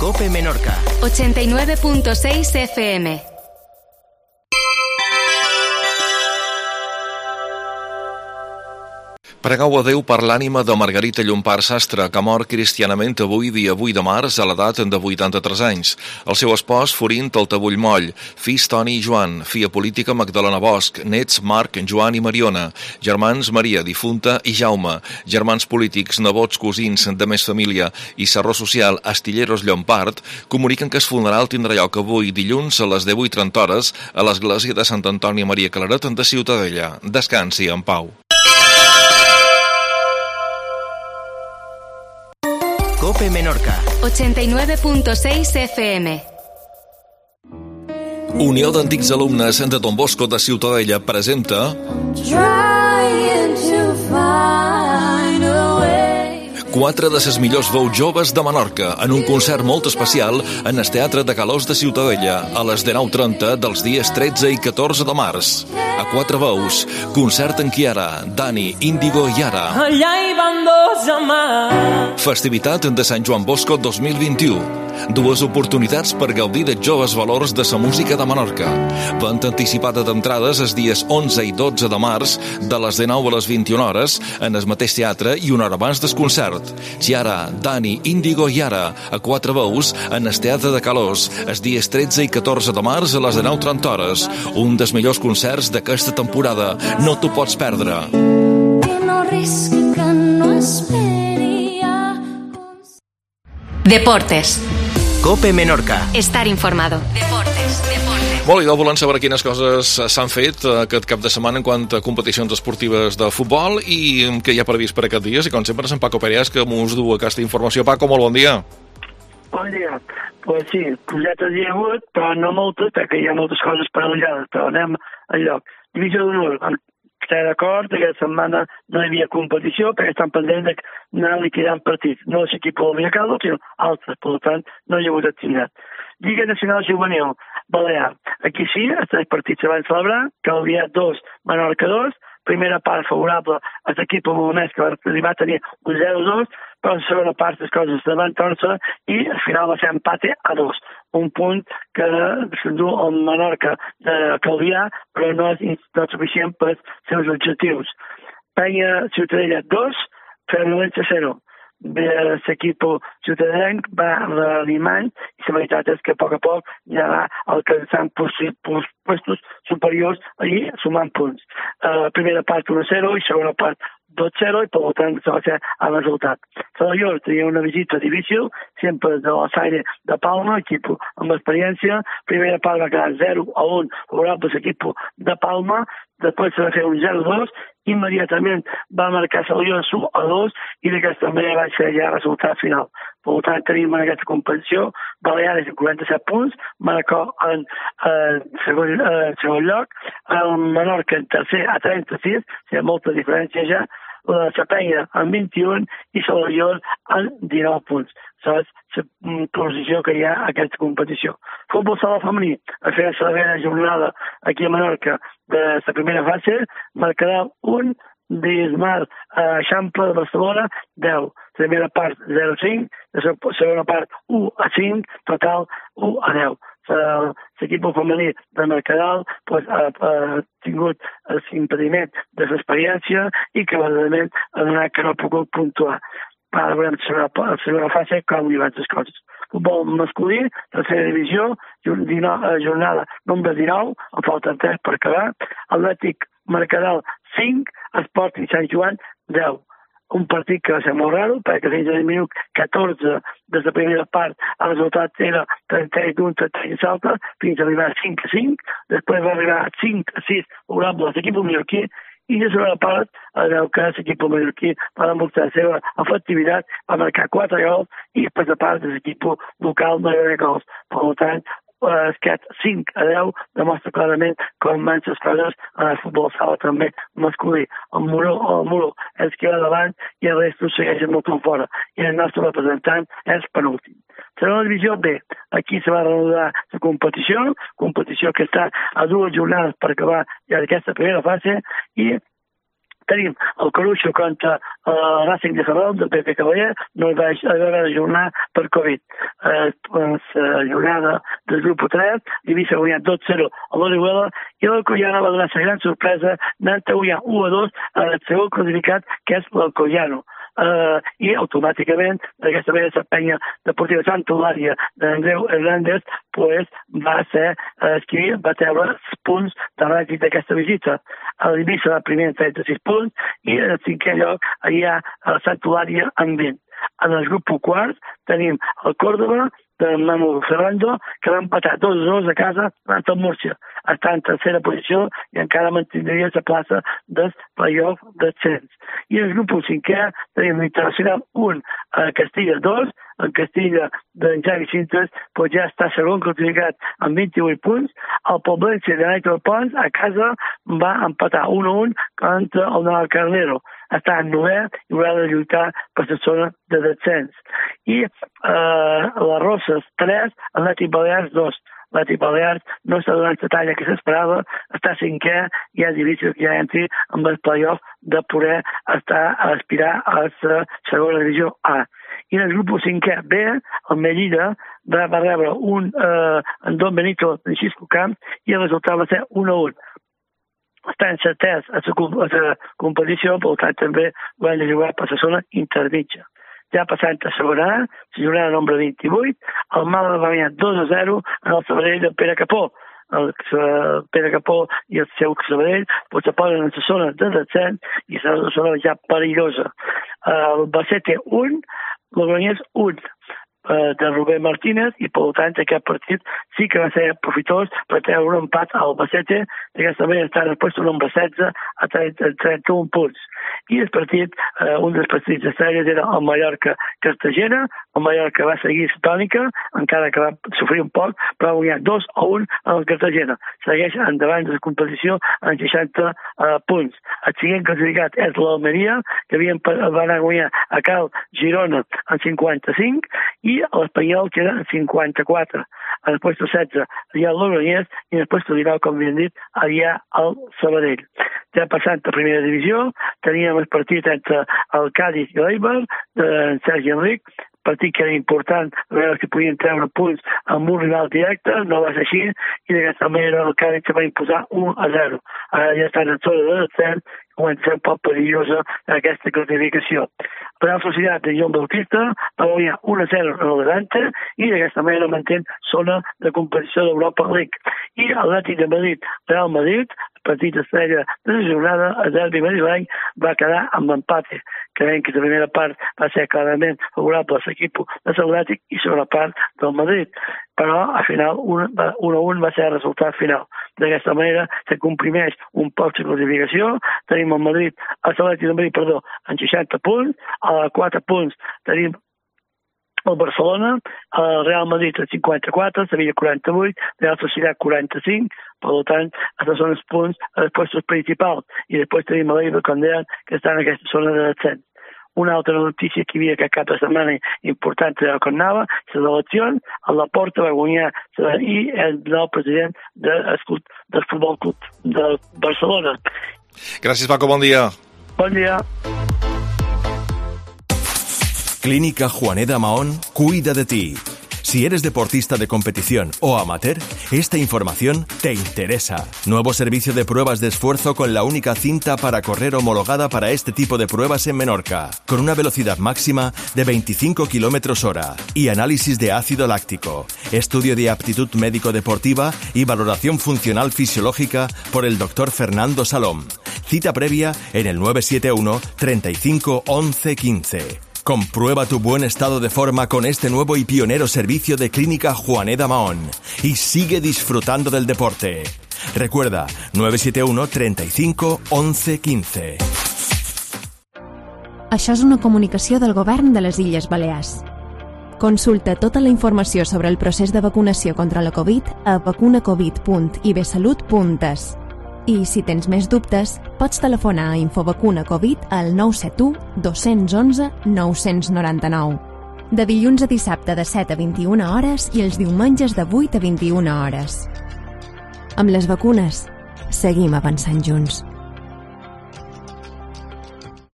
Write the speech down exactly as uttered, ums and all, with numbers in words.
COPE Menorca. ochenta y nueve punto seis F M. Pregueu a Déu per l'ànima de Margarita Llompart Sastre, que mor cristianament avui, dia vuit de març, a l'edat de vuitanta-tres anys. El seu espòs, Forint Taltabull Moll, fills Toni i Joan, filla política Magdalena Bosch, nets Marc, Joan i Mariona, germans Maria, difunta, i Jaume, germans polítics, nebots, cosins de més família i serró social Astilleros Llompart, comuniquen que el funeral tindrà lloc avui, dilluns, a les divuit i trenta hores, a l'església de Sant Antoni Maria Claret de Ciutadella. Descansi en pau. COPE Menorca. ochenta y nueve punto seis F M. Unió d'Antics Alumnes de Don Bosco de Ciutadella presenta quatre de les millors veus joves de Menorca en un concert molt especial en el Teatre de Calós de Ciutadella a les dinou i trenta dels dies tretze i catorze de març. A quatre veus, concert en Chiara, Dani, Índigo i Ara. Allà hi van dos amants. Festivitat de Sant Joan Bosco dos mil vint-i-u. Dues oportunitats per gaudir de joves valors de la música de Menorca. Venda anticipada d'entrades els dies onze i dotze de març de les dinou a les vint-i-una hores en el mateix teatre i una hora abans del concert. Chiara, Dani, Índigo i Ara, a quatre veus en el Teatre de Calós els dies tretze i catorze de març a les dinou i trenta hores. Un dels millors concerts d'aquesta temporada. No t'ho pots perdre. Que no risqui, que no esperi. Deportes. COPE Menorca. Estar informado. Deportes, deportes. Molt bé, volem saber quines coses s'han fet aquest cap de setmana en quant a competicions esportives de futbol i què hi ha previst per aquest dies. I com sempre, és en Paco Pérez que mos du aquesta informació. Paco, molt bon dia. Bon dia. Pues sí, cosetes hi ha hagut, però no moltes, perquè hi ha moltes coses paralitzades, però anem al lloc. Divisió d'honor, estic d'acord, aquesta setmana no hi havia competició, perquè estan pendents d'anar liquidant partits. No l'equip del Viacaldo, sinó altres, per tant, no hi ha hagut activitat. Lliga Nacional Juvenil, Balear. Aquí sí, els tres partits se van celebrar, Calvià dos, Menorca dos, primera part favorable a l'equip bolonès que va tenir un zero dos, però en segona part les coses se van torcer i al final va ser empate a dos. Un punt que s'endú el Menorca de Calvià, però no és, no és suficient per als seus objectius. Penya Ciutadella dos, Fernández zero. L'equip ciutadanenc va reanimant i la veritat és que a poc a poc ja va alcançant puestos superiors i sumant punts. Uh, primera part un a zero i segona part dos a zero i per tant això va ser el resultat. Salvador tenia una visita difícil, sempre de l'Aire de Palma, equip amb experiència. Primera part va quedar zero a un favorable a l'equip de Palma, després se va fer un zero a dos, immediatament va marcar Salvador su a dos i d'aquesta manera va ser ja el resultat final. Per tant, tenim en aquesta competició Baleares amb quaranta-set punts, Manacor en eh, segon, eh, segon lloc, el Menorca en tercer a trenta-sis, hi ha molta diferència ja, la Sapenya en vint-i-un i Salvador en dinou punts. Això és la posició que hi ha a aquesta competició. Futbol sala femení, a fer la darrera jornada aquí a Menorca de la primera fase, marcarà un d'Ismar a Eixample de Barcelona, deu. Primera part zero a cinc, la segona part u a cinc, total u a deu. L'equip femení de Mercadal pues, ha, ha tingut l'impediment de l'experiència i que verdaderament ha donat que no ha pogut puntuar. Ara veurem la segona fase com hi van les coses. Futbol masculí, tercera divisió, jornada número dinou, en falten tres per acabar. Atlètic Mercadal cinc, Sporting Sant Joan deu. Un partit que va ser molt raro, perquè fins al minut catorze des de la primera part el resultat era trenta i un, trenta i salta, fins a arribar a cinc a cinc, després va arribar a cinc a sis favorable a l'equip mallorquí, i la segona part, a veu que l'equip mallorquí va demostrar la seva efectivitat, va marcar quatre gols, i després de part de l'equip local no hi havia gols. Per tant, aquest cinc a deu demostra clarament com van les coses en el futbol sala també masculí. El muro, el muro és qui va davant i el resto segueix molt fora. I el nostre representant és penúltim. Segona divisió B. Aquí se va reanudar la competició, competició que està a dues jornades per acabar ja d'aquesta primera fase i Tenim el Corucho contra el Racing de Ferrol, de Pepe Cavaller, no hi va haver d'ajornar per Covid. Eh, la jornada del grup tres, hi havia guanyat dos a zero a l'Orihuela, i l'Alcoyano va donar la gran sorpresa anant a guanyar u a dos al segon classificat, que és l'Alcoyano. Uh, i automàticament d'aquesta manera la penya deportiva Santa Eulàlia d'Andreu Hernández pues, va ser uh, qui va treure els punts de l'èxit d'aquesta visita. A l'Eivissa va primer amb trenta-sis punts i en el cinquè lloc hi ha uh, Santa Eulàlia amb vint. En el grup quart tenim el Córdoba de Manu Ferrando, que va empatar dos a dos a casa davant el Múrcia. Està en tercera posició i encara mantindria la plaça del playoff d'ascens. I en el grup cinquè tenim l'Internacional un a Castilla dos, en Castilla d'en Javi Cintas pues ja està segon classificat amb vint-i-vuit punts. El Poblense de Naito Pons a casa va empatar un a un contra el Nova Carnero. Està en novè i haurà de lluitar per la zona de descens. I eh, la Roses tres, Atlètic Balears dos. L'Atlètic Balears no està donant la talla que s'esperava, està cinquè i és difícil que ja entri amb el playoff de poder estar a aspirar a la segona divisió A. I en el grup cinquè B, el Mellida va, va rebre un eh, en Don Benito de Xisco Camp i el resultat va ser un a un. Està encertès a la competició, per tant també ho han de jugar per la zona intermitja. Ja passant a segona A, la jornada nombre vint-i-vuit, el Màlaga va guanyar dos a zero en el Sabadell de Pere Capó. El, el Pere Capó i el seu Sabadell pues, se posen en la zona de descens i és una zona ja perillosa. El Bacete un, l'Ogroñés un de Rubén Martínez i per tant aquest partit sí que va ser profitós per treure un empat al Albacete, d'aquesta manera està en el lloc nombre setze a trenta-un punts. I el partit, eh, un dels partits estrelles era el Mallorca-Cartagena. El Mallorca va seguir la tònica, encara que va sofrir un poc, però va guanyar dos a un al Cartagena. Segueix endavant de la competició en seixanta uh, punts. El següent classificat és l'Almeria, que havien, va anar a guanyar a Cal Girona en cinquanta-cinc, i l'Espanyol queda en cinquanta-quatre. En el lloc setze hi ha el Logroñés i en el lloc dinou, com havien dit, hi ha el Sabadell. Ja passant a primera divisió, teníem el partit entre el Cádiz i l'Eibar, de Sergi Enric, partit que era important, a veure si podien treure punts amb un rival directe, no va ser així, i d'aquesta manera el Cádiz se va imposar un a zero. Ara ja estan en zona de descens, comença a ser un poc perillosa aquesta classificació. Per la Societat de Joan Bautista va guanyar un a zero en el Levante i d'aquesta manera manté zona de competició d'Europa League. I l'Atlètic de Madrid, Real Madrid, partit estrella de la jornada, el derbi madrileny va quedar amb empate. Creiem que la primera part va ser clarament favorable a l'equip de l'Atlètic i segona part del Madrid, però al final un a un va ser el resultat final. D'aquesta manera se comprimeix un poc la classificació. Tenim el Madrid, l'Atlètic de Madrid, perdó, en seixanta punts, a quatre punts tenim el Barcelona, el Real Madrid el cinquanta-quatre, el Sevilla quaranta-vuit, la Real Societat quaranta-cinc, per tant, aquests són els punts als puestos principals. I després tenim l'Eibar, com deien, que està en aquesta zona de descens. Una altra notícia que hi havia aquest cap de setmana important era com anava, les eleccions, a la Porta va guanyar i és el nou president del, del Futbol Club de Barcelona. Gràcies, Paco, bon dia. Bon dia. Clínica Juaneda Mahón cuida de ti. Si eres deportista de competición o amateur, esta información te interesa. Nuevo servicio de pruebas de esfuerzo con la única cinta para correr homologada para este tipo de pruebas en Menorca, con una velocidad máxima de veinticinco kilómetros hora y análisis de ácido láctico, estudio de aptitud médico-deportiva y valoración funcional fisiológica por el doctor Fernando Salom. Cita previa en el nueve siete uno, treinta y cinco, once, quince. Comprueba tu buen estado de forma con este nuevo y pionero servicio de Clínica Juaneda Mahón y sigue disfrutando del deporte. Recuerda, nueve siete uno, treinta y cinco, once, quince. Això és una comunicació del Govern de les Illes Balears. Consulta tota la informació sobre el procés de vacunació contra la Covid a vacunacovid punt i be salut punt es. I si tens més dubtes, pots telefonar a Infovacuna Covid al nou set u, dos onze, nou nou nou. De dilluns a dissabte de set a vint-i-una hores i els diumenges de vuit a vint-i-una hores. Amb les vacunes, seguim avançant junts.